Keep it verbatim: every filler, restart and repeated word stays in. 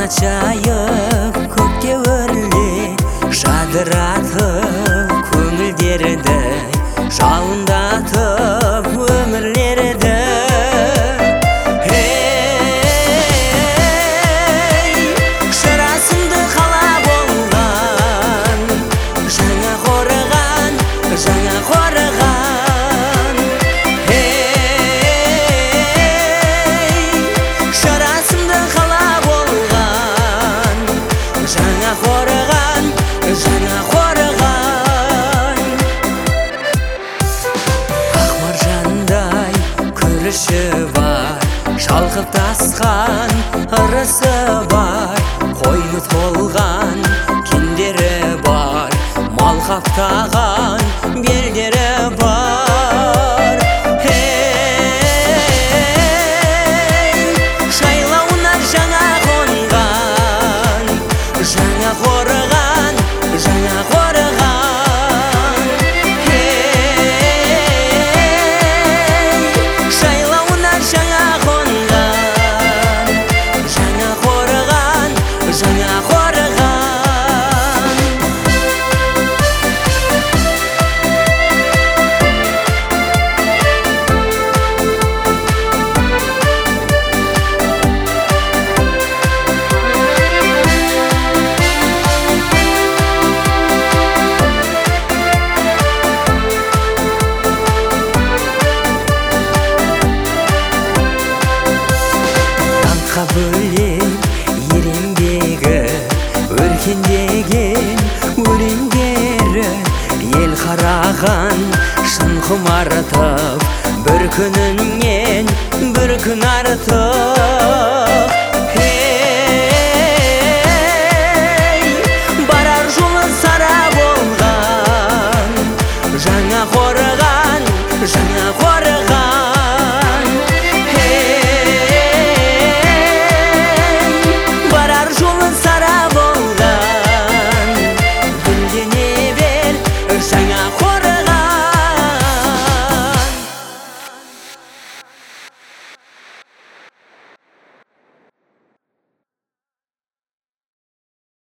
жайып көкке өрлеп жадыратып көңілдерді жалындатып өмірлерді шырасымды қала болған жаңа қорған жаңа қорған шырасымды қала болған жаңа қорған жаңа қорған ақ маржандай күріші бар шалқып тасқан ырысы бар қойны толған кендері бар мал қаптаған белдері бар жайлауына жаңа қонған жаңа қорған жаңа қорған жайлауына жаңа қонған жаңа қорған жаңа қорған бөлек ереңдегі өркендеген өлеңдері ел қараған шын құмартып бір күнінен бір күн артық барар жолы сара болған жаңа қора